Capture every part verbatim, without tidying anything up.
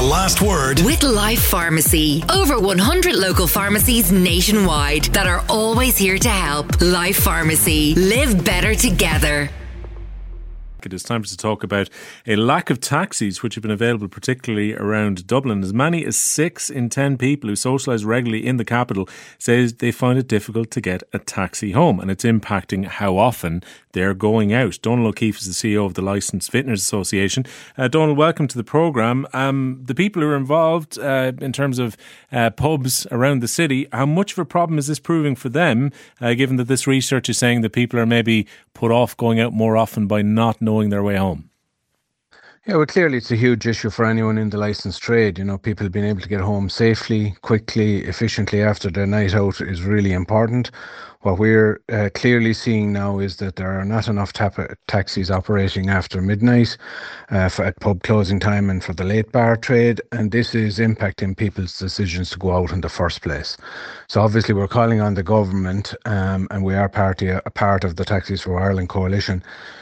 last word with Life Pharmacy. Over one hundred local pharmacies nationwide that are always here to help. Life Pharmacy. Live better together. It is time to talk about a lack of taxis which have been available particularly around Dublin. As many as six in ten people who socialise regularly in the capital say they find it difficult to get a taxi home, and it's impacting how often they're going out. Donald O'Keefe is the C E O of the Licensed Vintners Association. Uh, Donald, welcome to the programme. Um, the people who are involved uh, in terms of uh, pubs around the city, how much of a problem is this proving for them, uh, given that this research is saying that people are maybe put off going out more often by not knowing their way home? Yeah, well, clearly it's a huge issue for anyone in the licensed trade. You know, people being able to get home safely, quickly, efficiently after their night out is really important. What we're uh, clearly seeing now is that there are not enough tap- taxis operating after midnight uh, for, at pub closing time and for the late bar trade, and this is impacting people's decisions to go out in the first place. So obviously we're calling on the government, um, and we are party, a part of the Taxis for Ireland coalition,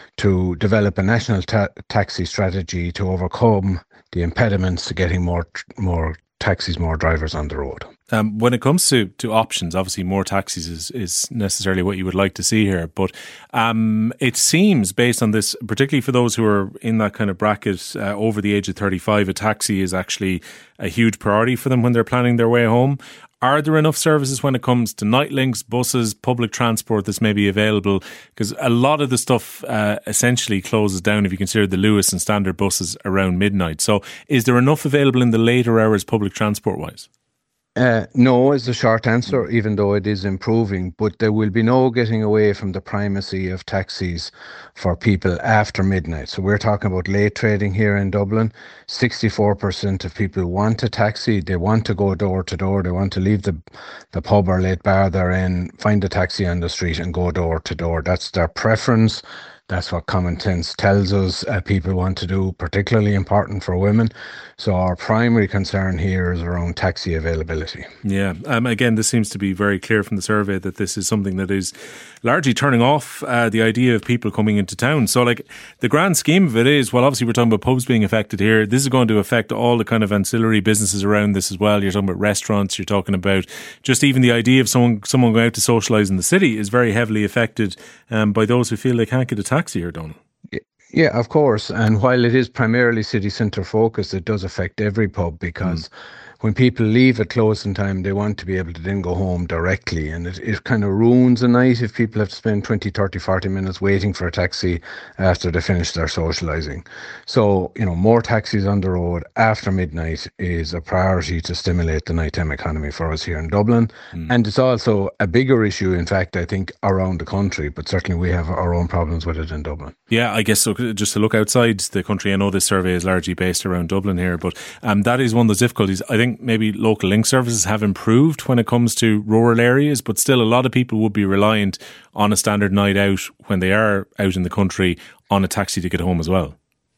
to develop a national ta- taxi strategy to overcome the impediments to getting more more taxis, more drivers on the road. Um, when it comes to, to options, obviously more taxis is, is necessarily what you would like to see here. But um, it seems, based on this, particularly for those who are in that kind of bracket uh, over the age of thirty-five, a taxi is actually a huge priority for them when they're planning their way home. Are there enough services when it comes to night links, buses, public transport that's maybe available? Because a lot of the stuff uh, essentially closes down if you consider the Lewis and standard buses around midnight. So is there enough available in the later hours public transport wise? Uh, no is the short answer, even though it is improving, but there will be no getting away from the primacy of taxis for people after midnight. So we're talking about late trading here in Dublin. sixty-four percent of people want a taxi. They want to go door to door. They want to leave the, the pub or late bar they're in, find a taxi on the street and go door to door. That's their preference. That's what common sense tells us uh, people want to do, particularly important for women. So our primary concern here is around taxi availability. Yeah, um, again, this seems to be very clear from the survey that this is something that is largely turning off uh, the idea of people coming into town. So like the grand scheme of it is, well, obviously we're talking about pubs being affected here. This is going to affect all the kind of ancillary businesses around this as well. You're talking about restaurants, you're talking about just even the idea of someone someone going out to socialise in the city is very heavily affected um, by those who feel they can't get a taxi here, Donald. Yeah, of course. And while it is primarily city centre focused, it does affect every pub because mm. when people leave at closing time, they want to be able to then go home directly. And it, it kind of ruins a night if people have to spend twenty, thirty, forty minutes waiting for a taxi after they finish their socialising. So, you know, more taxis on the road after midnight is a priority to stimulate the nighttime economy for us here in Dublin. Mm. And it's also a bigger issue, in fact, I think, around the country. But certainly we have our own problems with it in Dublin. Yeah, I guess so. Just to look outside the country, I know this survey is largely based around Dublin here, but um, that is one of those difficulties. I think maybe local link services have improved when it comes to rural areas, but still a lot of people would be reliant on a standard night out when they are out in the country on a taxi to get home as well.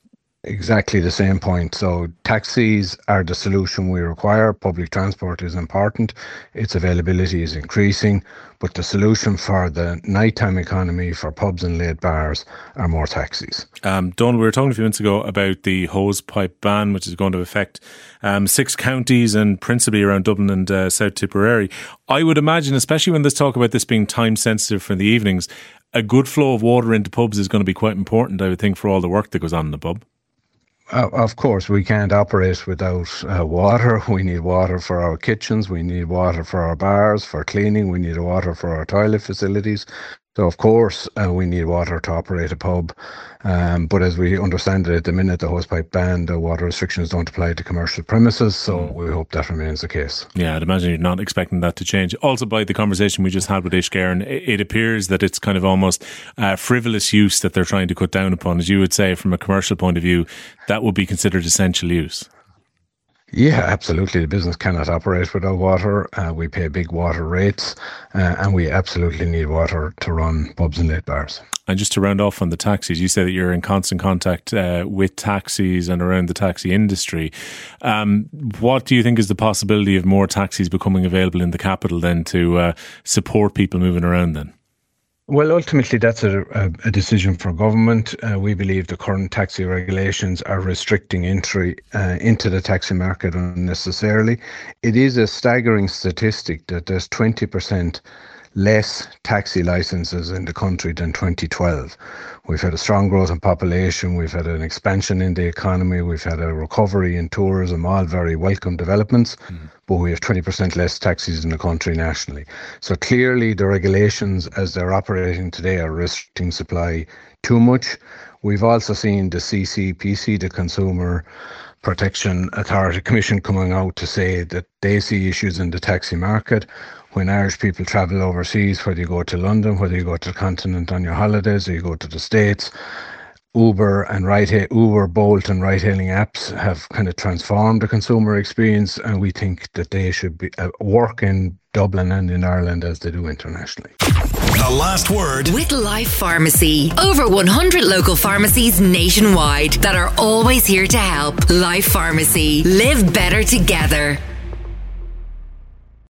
Exactly the same point. So taxis are the solution we require. Public transport is important. Its availability is increasing. But the solution for the nighttime economy, for pubs and late bars, are more taxis. Um, Donald, we were talking a few minutes ago about the hose pipe ban, which is going to affect um, six counties and principally around Dublin and uh, South Tipperary. I would imagine, especially when there's talk about this being time sensitive for the evenings, a good flow of water into pubs is going to be quite important, I would think, for all the work that goes on in the pub. Uh, of course, we can't operate without uh, water. We need water for our kitchens. We need water for our bars, for cleaning. We need water for our toilet facilities. So, of course, uh, we need water to operate a pub. Um, but as we understand it, at the minute, the hosepipe ban, the water restrictions don't apply to commercial premises. So mm. we hope that remains the case. Yeah, I'd imagine you're not expecting that to change. Also, by the conversation we just had with Ishgaren, it, it appears that it's kind of almost uh, frivolous use that they're trying to cut down upon. As you would say, from a commercial point of view, that would be considered essential use. Yeah, absolutely. The business cannot operate without water. Uh, we pay big water rates uh, and we absolutely need water to run pubs and late bars. And just to round off on the taxis, you say that you're in constant contact uh, with taxis and around the taxi industry. Um, what do you think is the possibility of more taxis becoming available in the capital then to uh, support people moving around then? Well, ultimately, that's a, a, a decision for government. Uh, we believe the current taxi regulations are restricting entry uh, into the taxi market unnecessarily. It is a staggering statistic that there's twenty percent less taxi licenses in the country than twenty twelve. We've had a strong growth in population, we've had an expansion in the economy, we've had a recovery in tourism, all very welcome developments, mm. but we have twenty percent less taxis in the country nationally. So clearly the regulations as they're operating today are restricting supply too much. We've also seen the C C P C, the Consumer Protection Authority Commission, coming out to say that they see issues in the taxi market. When Irish people travel overseas, whether you go to London, whether you go to the continent on your holidays, or you go to the States, Uber and ride Uber, Bolt and ride-hailing apps have kind of transformed the consumer experience, and we think that they should be uh, work in Dublin and in Ireland as they do internationally. The last word with Life Pharmacy. Over one hundred local pharmacies nationwide that are always here to help. Life Pharmacy. Live better together.